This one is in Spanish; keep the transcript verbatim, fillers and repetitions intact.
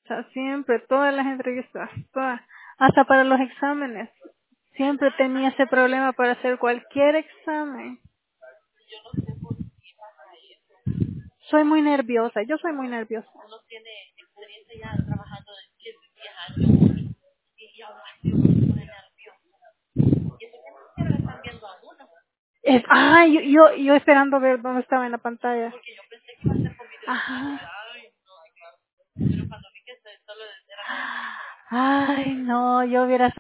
O sea, siempre, todas las entrevistas, todas, hasta para los exámenes. Siempre tenía ese problema para hacer cualquier examen. Soy muy nerviosa, yo soy muy nerviosa. Es, ah, yo, yo, yo esperando ver dónde estaba en la pantalla. Ajá. Ay, no, yo hubiera